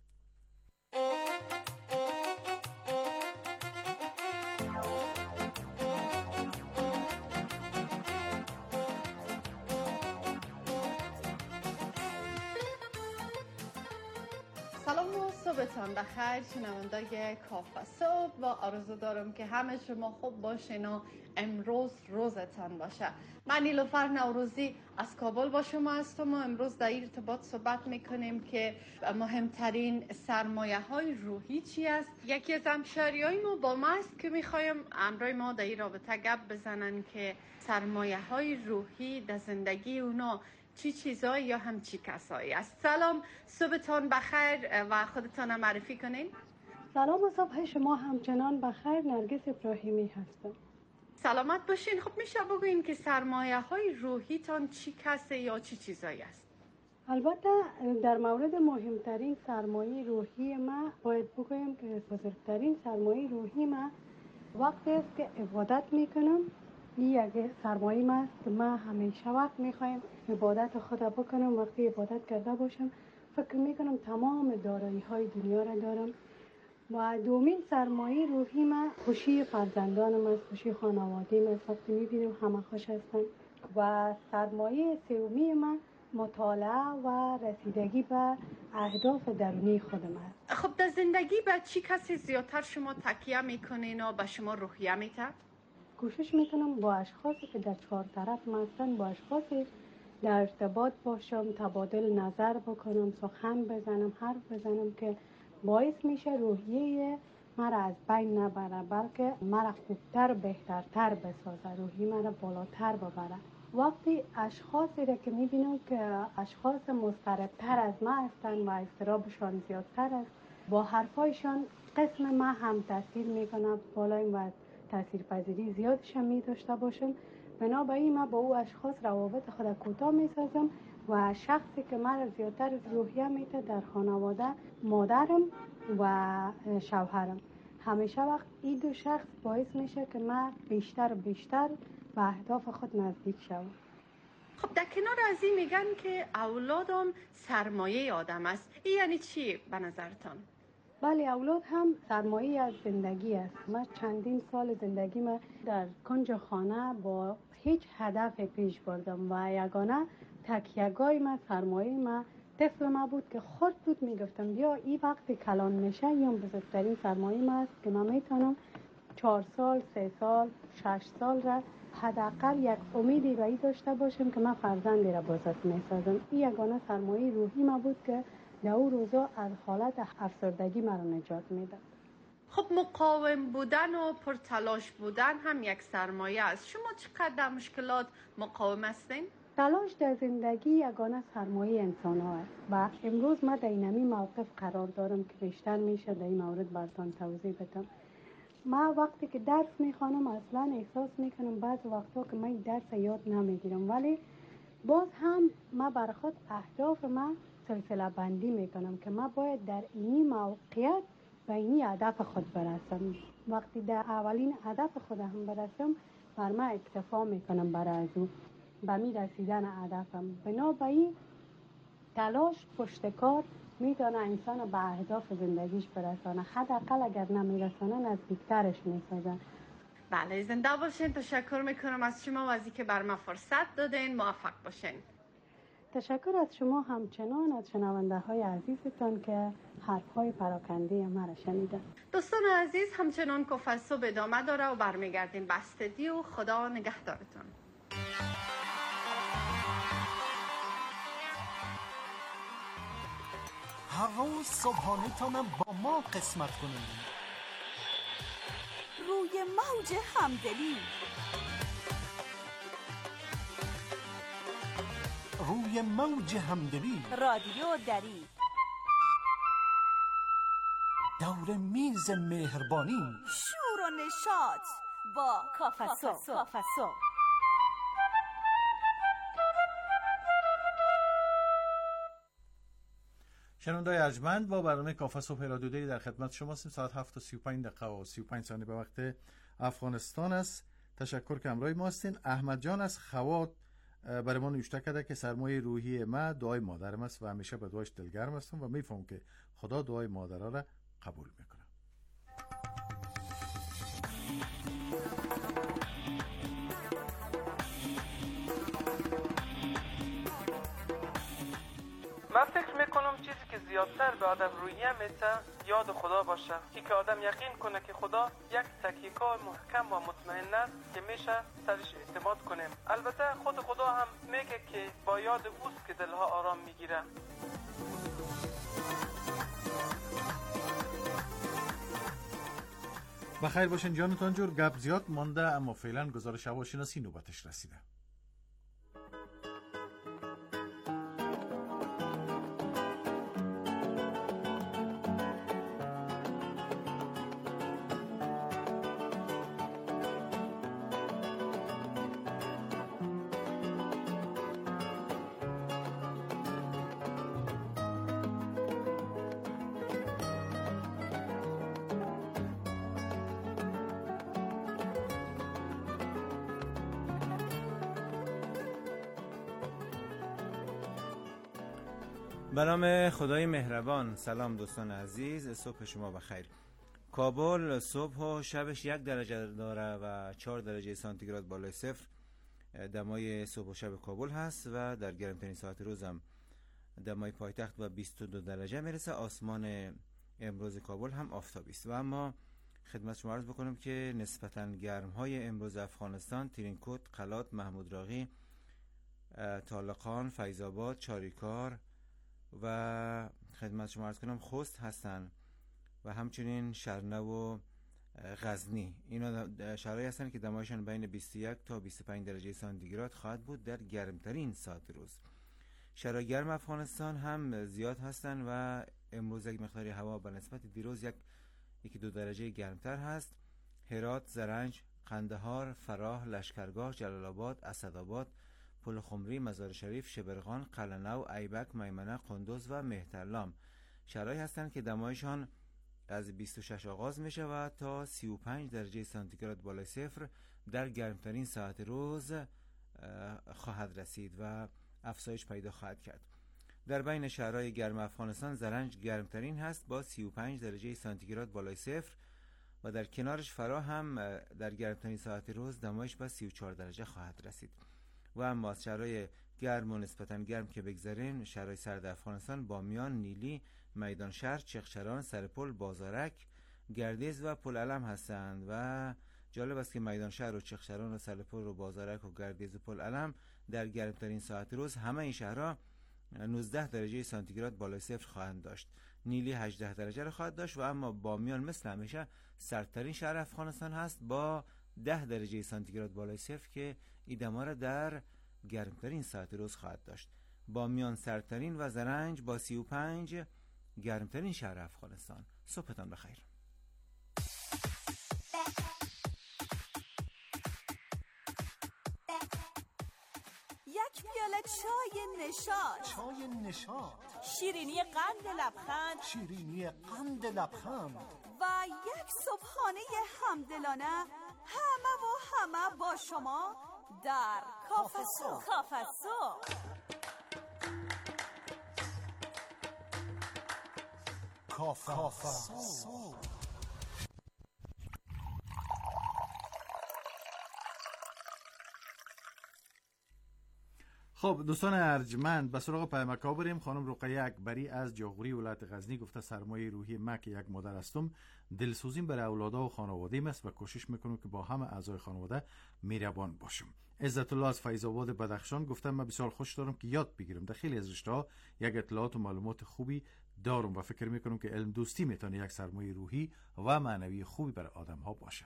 Speaker 18: سلام و صبحتان بخیر شنوندای کافه صبح، و آرزو دارم که همه شما خوب باشین و امروز روزتان باشه. من نیلوفر نوروزی از کابل با شما هستم و امروز در این ارتباط صحبت میکنیم که مهمترین سرمایه های روحی چی است. یکی از همشهری های ما با ما است که میخوایم امروز ما در این رابطه گپ بزنن که سرمایه های روحی در زندگی اونا چی چیزایی یا هم چی کسایی است. سلام، صبحتان بخیر و خودتان معرفی کنین.
Speaker 19: سلام و صبح شما همچنان بخیر. نرگس ابراهیمی هستم.
Speaker 18: سلامت باشین. خب میشه بگوین که سرمایه های روحی تان چی کسه یا چی چیزایی است؟
Speaker 19: البته در مورد مهمترین سرمایه روحی ما باید بگویم که بزرگترین سرمایه روحی ما وقتی است که عبادت میکنم. این یک سرمایه ما است که من همیشه وقت میخوایم عبادت خدا بکنم. وقتی عبادت کرده باشم فکر میکنم تمام دارایی های دنیا را دارم. و دومین سرمایه روحی ما خوشی فرزندانم است، خوشی خانواده‌ام است. وقتی میبینم همه خوش هستن. و سرمایه سومی ما مطالعه و رسیدگی به اهداف درونی خودم است.
Speaker 18: خب در زندگی به چی کسی زیادتر شما تکیه میکنین و به شما روحیه میده؟
Speaker 19: کوشش میکنم با اشخاصی که در چهار طرف هستن با اشخاصی در ارتباط باشم، تبادل نظر بکنم، سخن بزنم، حرف بزنم که باعث میشه روحیه مرا از بین نبره، بلکه مرا خوبتر بهترتر بسازه، روحی مرا بالاتر ببره. وقتی اشخاصی را که میبینم که اشخاص مضطربتر از ما هستن و اضطرابشان زیادتر است، با حرفایشان قسم ما هم تاثیر میکنه بالای و تاثیرپذیری زیادش هم می داشته باشم. بنابراین من با او اشخاص روابط خود کوتاه می سازم و شخصی که من زیادتر روحیه میده در خانواده مادرم و شوهرم. همیشه وقت این دو شخص باعث میشه که من بیشتر و بیشتر به اهداف خود نزدیک شوم.
Speaker 18: خب در کنار از این میگن که اولادم سرمایه آدم است. این یعنی چی به نظرتان؟
Speaker 19: بله، اولاد هم سرمایه از زندگی است. من چندین سال زندگی ما در کنج خانه با هیچ هدف پیش بردم و یگانه تکیه‌گاه ما، سرمایه ما طفل ما بود که خود بود میگفتم یا این وقتی کلان میشه یا بزرگترین سرمایه ما است که من میتونم چهار سال، سه سال، شش سال را حداقل یک امیدی به این داشته باشم که من فرزندی را بزرگ می‌سازم. این یگانه سرمایه روحی ما بود که در اون روزا از حالت افسردگی مرا نجات میداد.
Speaker 18: خب مقاوم بودن و پرتلاش بودن هم یک سرمایه است. شما چقدر در مشکلات مقاوم هستین؟
Speaker 19: تلاش در زندگی یگانه سرمایه انسان ها است و امروز ما در اینمی موقف قرار دارم که بیشتر میشه در این مورد براتون توضیح بدم. ما وقتی که درس میخوانم اصلا احساس میکنم بعض وقتا که من درس یاد نمیگیرم، ولی باز هم ما برای خود اهداف ما سلسله بندی میکنم که ما باید در این موقعیت به این هدف خود برسم. وقتی در اولین هدف خود هم برسم بر ما اکتفا میکنم برای از اون به می رسیدن هدفم. بنابراین تلاش پشتکار میتونه انسان به اهداف زندگیش برسانه، حداقل اگر نمیرسانه نزدیکترش میسازه.
Speaker 18: بله، زنده باشین. تشکر میکنم از شما و از اینکه بر ما فرصت دادین. موفق باشین.
Speaker 19: تشکر از شما همچنان از شنونده های عزیزتان که حرف های پراکنده ما را شنیدن.
Speaker 18: دوستان عزیز، همچنان کافه صبح ادامه داره و برمیگردیم به استودیو. خدا نگهدارتون.
Speaker 11: هر روز صبحانه تا من با ما قسمت کنیم.
Speaker 12: روی موج همدلی،
Speaker 11: روی موج همدلی،
Speaker 12: رادیو دری،
Speaker 11: دور میز مهربانی،
Speaker 12: شور و نشاط با کافه صبح.
Speaker 3: شنونده‌های ارجمند، با برنامه کافه صبح رادیو دری در خدمت شما هستیم. ساعت هفت و سی و پنج دقیقه و سی و پنج ثانیه به وقت افغانستان است. تشکر که همراه ما هستین. احمد جان از خوات برای ما نوشته کرده که سرمایه روحی ما دعای مادرم است و همیشه به دعاش دلگرم هستم و میفهمم که خدا دعای مادرها را قبول میکنه.
Speaker 14: من فکر میکنم چیزی که زیادتر به آدم روحیه میته یاد خدا باشه، که که آدم یقین کنه که خدا یک تکیه‌گاه محکم و مطمئن است که میشه سرش اعتماد کنیم. البته خود خدا هم میگه که با یاد اوست که دلها آرام میگیره.
Speaker 3: بخیر باشین جانتان جور. گپ زیاد مانده اما فعلا گزارش هواشناسی نوبتش رسیده.
Speaker 20: به نام خدای مهربان. سلام دوستان عزیز، صبح شما بخیر. کابل صبح و شبش یک درجه داره و چهار درجه سانتیگراد بالای صفر دمای صبح و شب کابل هست و در گرمترین ساعت روزم دمای پایتخت و بیست و دو درجه میرسه. آسمان امروز کابل هم آفتابی است. و اما خدمت شما عرض بکنم که نسبتاً گرم های امروز افغانستان ترینکوت، قلات، محمود راغی، طالقان، فیض آباد، چاریکار و خدمت شما عرض کنم خوست هستن و همچنین شرنه و غزنی. اینا شهرهایی هستن که دمایشان بین بیست و یک تا بیست و پنج درجه سانتیگراد خواهد بود در گرمترین ساعت روز. شهرهای گرم افغانستان هم زیاد هستن و امروز یک مقداری هوا به نسبت دیروز یک یکی دو درجه گرمتر هست. هرات، زرنج، قندهار، فراه، لشکرگاه، جلال آباد، اسدآباد، پل خمری، مزار شریف، شبرغان، قلعه‌نو، ایبک، میمنه، قندوز و مهترلام شهرهایی هستند که دمایشان از بیست و شش آغاز می شود تا سی و پنج درجه سانتیگراد بالای صفر در گرمترین ساعت روز خواهد رسید و افزایش پیدا خواهد کرد. در بین شهرهای گرم افغانستان زرنج گرمترین هست با سی و پنج درجه سانتیگراد بالای صفر و در کنارش فراه هم در گرمترین ساعت روز دمایش به سی و چهار درجه خواهد رسید. و اما از شهرهای گرم و نسبتاً گرم که بگذاریم، شهرهای سرد افغانستان بامیان، نیلی، میدان شهر، چغچران، سرپل، بازارک، گردیز و پل علم هستند و جالب است که میدان شهر و چخشران و سرپل و بازارک و گردیز و پل علم در گرمترین ساعت روز همه این شهرها نوزده درجه سانتیگراد بالای صفر خواهند داشت. نیلی هجده درجه را خواهد داشت و اما بامیان مثل همیشه سردترین شهر افغانستان هست با ده درجه سانتیگراد بالای صفر که ایدما را در گرمترین ساعت روز خواهد داشت. بامیان سردترین و زرنج با سی و پنج گرمترین شهر افغانستان. صبحتان بخیر.
Speaker 12: یک پیاله چای نشاط،
Speaker 11: چای نشاط،
Speaker 12: شیرینی قند لبخند،
Speaker 11: شیرینی قند لبخند
Speaker 12: و یک صبحانه همدلانه همه و همه با شما در کافه صبح. کافه صبح.
Speaker 11: کافه صبح.
Speaker 3: خب دوستان ارجمند، به سراغ پیامک‌ها بریم. خانم رقیه اکبری از جاغوری ولایت غزنی گفته سرمایه روحی ما که یک مادر هستم، دلسوزیم برای اولادها و خانواده‌ام است و کوشش میکنم که با همه اعضای خانواده مهربان باشم. عزت الله از فیض آباد بدخشان گفته من بسیار خوش دارم که یاد بگیرم. در خیلی از رشته‌ها یک اطلاعات و معلومات خوبی دارم و فکر میکنم که علم دوستی میتونه یک سرمایه روحی و معنوی خوبی برای آدم‌ها باشه.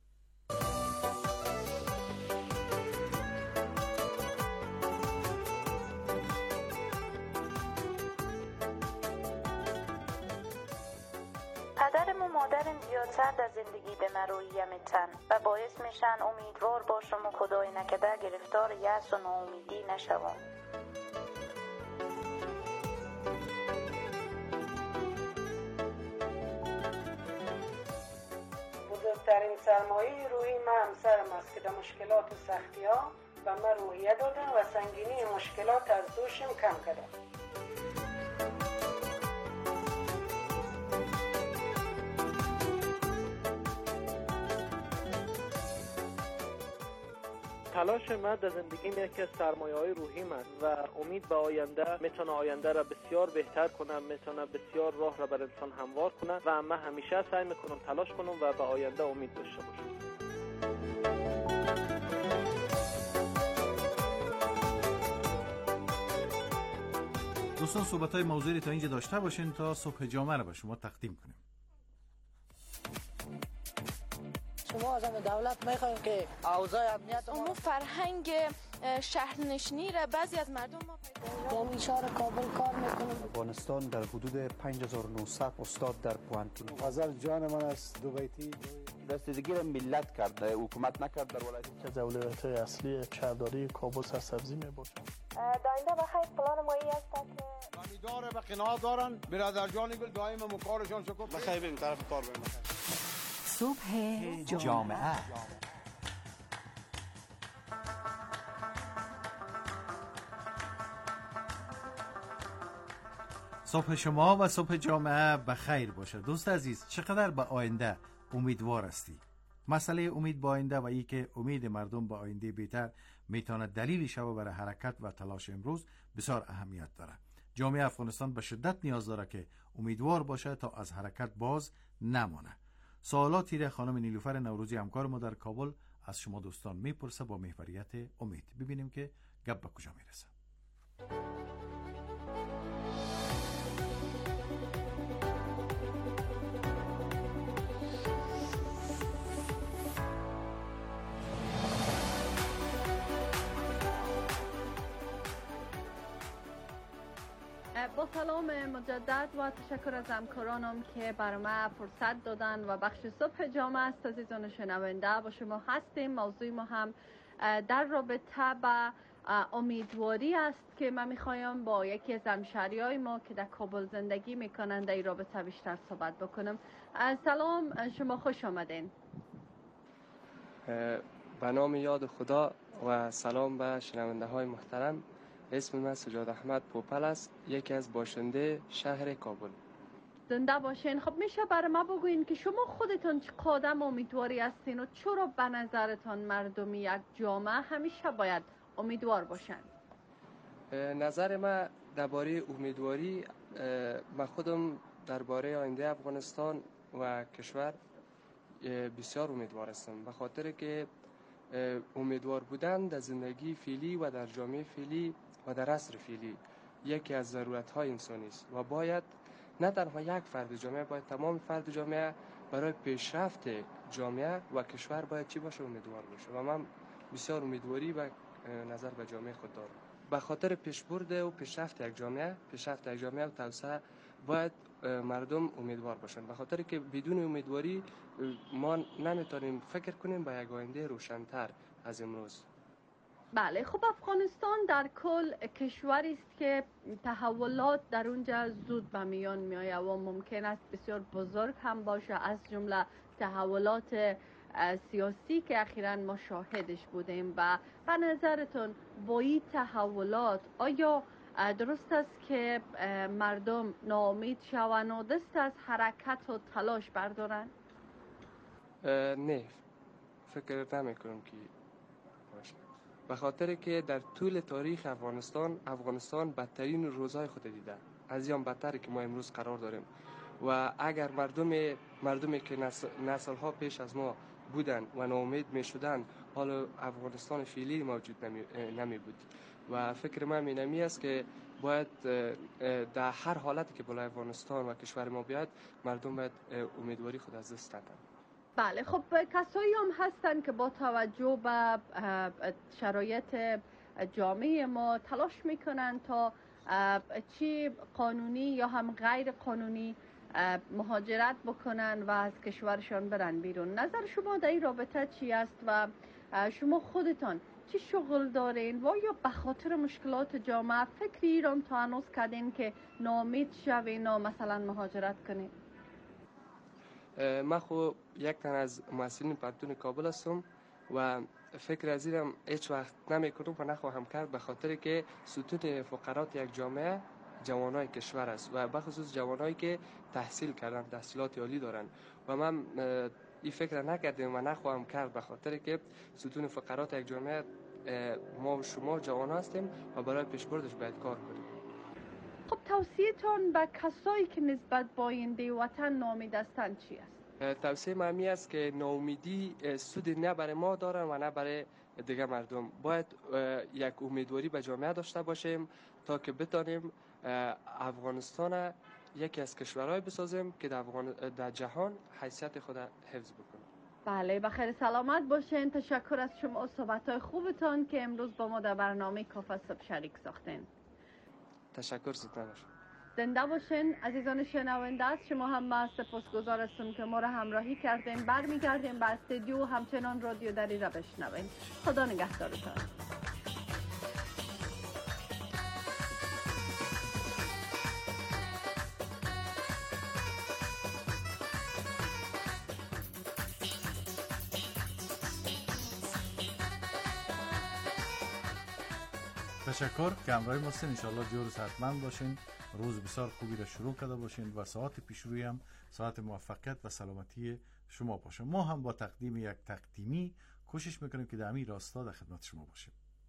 Speaker 21: پدرم و مادرم زیادتر در زندگی به من رویه میتن و باعث میشن امیدوار باشم و خدای نکرده گرفتار یأس و ناامیدی نشوم.
Speaker 22: بزرگترین سرمایه روحی من همسرم است که در مشکلات و سختی ها و من روحیه دادم و سنگینی مشکلات از دوشم کم کردم.
Speaker 16: تلاش من در زندگی یکی از سرمایه‌های روحیم است و امید به آینده میتونه آینده را بسیار بهتر کنم، میتونه بسیار راه را بر انسان هموار کنم و من همیشه سعی میکنم تلاش کنم و به آینده امید داشته باشم.
Speaker 3: دوستان صحبت‌های موضوعی تا اینجا داشته باشین تا صبح جامعه را به شما تقدیم کنیم.
Speaker 23: شما از دولت میخوایم که اوضاع امنیت
Speaker 24: اما فرهنگ شهرنشینی را بعضی از مردم ما
Speaker 23: پیدا در شهر کابل کار میکنم.
Speaker 25: افغانستان در حدود پنج هزار و نهصد استاد در پوهنتون.
Speaker 26: غزل جان من است دوبیتی
Speaker 27: دستگیری ملت کرده، حکومت نکرد در ولایت
Speaker 26: که از اولویت‌های اصلی شهرداری کابل سرسبزی میباشد.
Speaker 28: داینده بخیر پلان مایی است که
Speaker 29: امیدواره به قناعت دارن برادر جانی گل دائم مکارشان شکر
Speaker 26: بخیر بریم طرف کار بریم.
Speaker 30: صبح جامعه.
Speaker 3: صبح شما و صبح جامعه بخیر باشه. دوست عزیز، چقدر به آینده امیدوار هستی؟ مسئله امید به آینده و ای که امید مردم به آینده بهتر میتونه دلیل شوه برای حرکت و تلاش امروز بسیار اهمیت داره. جامعه افغانستان به شدت نیاز داره که امیدوار باشه تا از حرکت باز نمانه. سوالاتی را خانم نیلوفر نوروزی همکار ما در کابل از شما دوستان میپرسه با محوریت امید. ببینیم که گپ به کجا میرسه.
Speaker 18: با سلام مجدد و تشکر از همکارانم که برای ما فرصت دادن و بخش صبح جامعه است. عزیزان شنونده با شما هستیم. موضوع ما هم در رابطه با امیدواری است که من میخوایم با یکی از همشهریای ما که در کابل زندگی میکنن در این رابطه بیشتر صحبت بکنم. سلام، شما خوش آمدین.
Speaker 31: به نام یاد خدا و سلام به شنونده های محترم. اسم من سجاد احمد پوپل است، یکی از باشنده شهر کابل.
Speaker 18: زنده باشین. خب میشه برای ما بگوین که شما خودتون چه قدم امیدواری هستین و چرا به نظرتان مردمی یک جامعه همیشه باید امیدوار باشن؟
Speaker 31: نظر من درباره امیدواری، من خودم درباره آینده افغانستان و کشور بسیار امیدوار هستم، به خاطر که امیدوار بودن در زندگی فعلی و در جامعه فعلی و در عصر فعلی یکی از ضرورت‌های انسانی است و باید نه تنها یک فرد جامعه، باید تمام فرد جامعه برای پیشرفت جامعه و کشور باید چی باشه؟ امیدوار باشه و من بسیار امیدواری و نظر به جامعه خود دارم. به خاطر پیشبرد و پیشرفت یک جامعه، پیشرفت یک جامعه و توسعه باید مردم امیدوار باشند، به خاطر که بدون امیدواری ما نمیتونیم فکر کنیم به یک آینده روشن‌تر از امروز.
Speaker 18: بله، خب افغانستان در کل کشوری است که تحولات در اونجا زود به میان میآید و ممکن است بسیار بزرگ هم باشه، از جمله تحولات سیاسی که اخیراً ما شاهدش بودیم. و به نظرتون با این تحولات آیا درست است که مردم ناامید شوند و دست از حرکت و تلاش بردارن؟
Speaker 31: نه، فکر نمی کنم که باشه، به خاطر که در طول تاریخ افغانستان افغانستان بدترین روزهای خود دیده، از این بدتری که ما امروز قرار داریم. و اگر مردم مردمی که نسل, نسل ها پیش از ما بودن و ناامید می شدن، حالا افغانستان فعلی موجود نمی, نمی بود. و فکر من اینمی است که باید در هر حالتی که بالای افغانستان و کشور ما بیاد، مردم باید امیدواری خود از دست ندن.
Speaker 18: بله، خب کسایی هم هستن که با توجه به شرایط جامعه ما تلاش میکنن تا چی قانونی یا هم غیر قانونی مهاجرت بکنن و از کشورشان برن بیرون. نظر شما در این رابطه چی است و شما خودتان چی شغل دارین و یا به خاطر مشکلات جامعه فکری ایران تا هنوز کردین که ناامید شوین و مثلا مهاجرت کنین؟
Speaker 31: من خو یک تن از مسئولین پانتون کابل هستم و فکر از اینم هیچ وقت نمی کنم و نخواهم کرد، به خاطر که ستون فقرات یک جامعه جوانای کشور است و بخصوص جوانایی که تحصیل کردن، تحصیلات عالی دارن و من این فکر نکردم و نخواهم کرد، به خاطر که ستون فقرات یک جامعه ما و شما جوان هستیم و برای پیشبردش باید کار کنیم.
Speaker 18: خب توصیه‌تان به کسایی که نسبت با آینده وطن ناامید هستند چی است؟
Speaker 31: توصیه من می است که ناامیدی سودی نه برای ما دارن و نه برای دیگه مردم. باید یک امیدواری به جامعه داشته باشیم تا که بتانیم افغانستان یکی از کشورهای بسازیم که در, افغان... در جهان حیثیت خود حفظ بکنه.
Speaker 18: بله، بخیر سلامت باشین. تشکر از شما صحبت‌های خوبتان که امروز با ما در برنامه کافه صبح شریک ساختین.
Speaker 31: تشکر زیدن باشین.
Speaker 18: زنده باشین عزیزان شنونده. از شما هم ما سپاسگزار هستم که ما را همراهی کردین. برمیگردیم به استودیو همچنان رادیو دری را بشنوین. خدا نگهدارتان.
Speaker 3: تشکر که همراه ما هستین. انشاءالله جور صحتمند باشین، روز بسیار خوبی را شروع کرده باشین و ساعت پیش روی هم ساعت موفقیت و سلامتی شما باشه. ما هم با تقدیم یک تقدیمی کوشش میکنیم که در همین راستا در خدمت شما باشیم.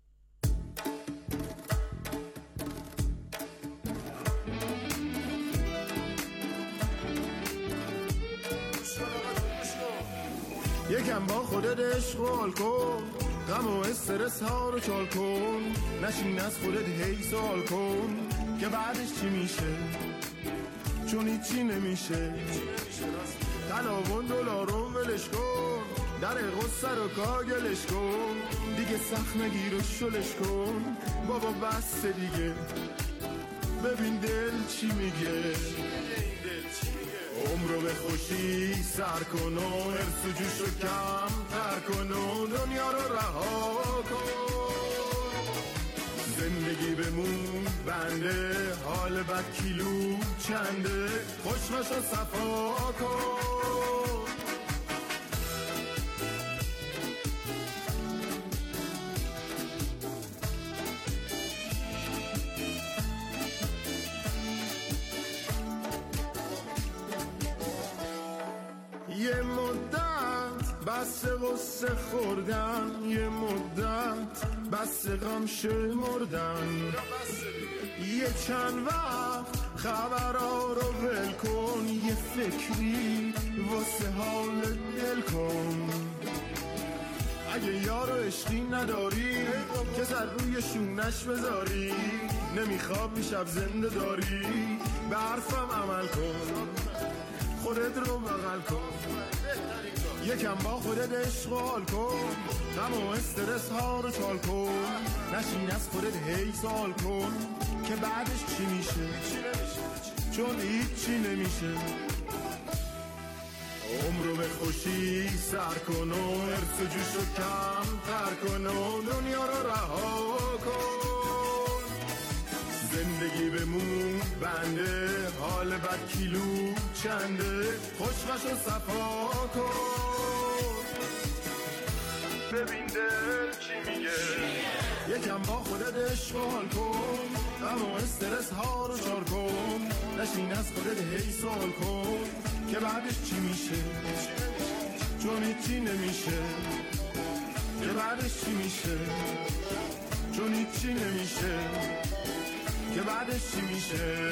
Speaker 1: یکم با خودت اشغال کن، غم و استرس ها رو چال کن، نشین از خودت هی سوال کن که بعدش چی میشه، چون هیچی نمیشه. تلاون دلارون ولش کن، در غصه رو کاگلش کن، دیگه سخت نگیر و شلش کن، بابا بس دیگه ببین دل چی میگه. عمرو به خوشی سر کن و ارس و جوش رو کم تر کن و دنیا رو رها کن. زندگی بمون بنده، حال بد کیلو چنده، خوشمش رو صفا کن. یه مدت بس غصه خوردن، یه مدت بس غم شمردن، یه چند وقت خبرها رو ول کن، یه فکری واسه حال دل کن. اگه یارو عشقی نداری که سر روی شونش بذاری، نمیخواب شب زنده داری، به حرفم عمل کن، خودت رو بغل کن، یکم با خودت اشغال کن، غم و استرس ها رو چال کن، نشین از خودت هی سوال کن که بعدش چی میشه، چون هیچی نمیشه. عمرو به خوشی سر کن و ارس و جوشو کم تر کن و دنیا رو رها کن. زندگی بمون بنده، حال بد کیلو چنده، خوشخش و صفا کن، ببین دل چی میگه، یکم با خودت اشغال کن، غم و استرس ها رو چار کن، نشین از خودت هی سوال کن که بعدش چی میشه، چون هیچی نمیشه، که بعدش چی میشه، چون هیچی نمیشه، که بعدش چی میشه.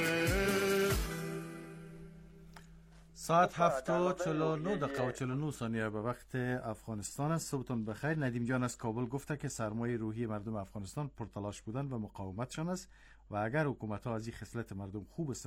Speaker 3: ساعت هفت و چهل و نه دقیقه و چهل و نه ثانیه به وقت افغانستان است. صبحتون بخیر. ندیم جان از کابل گفته که سرمایه روحی مردم افغانستان پرتلاش بودن و مقاومتشان است و اگر حکومت ها از این خصلت مردم خوب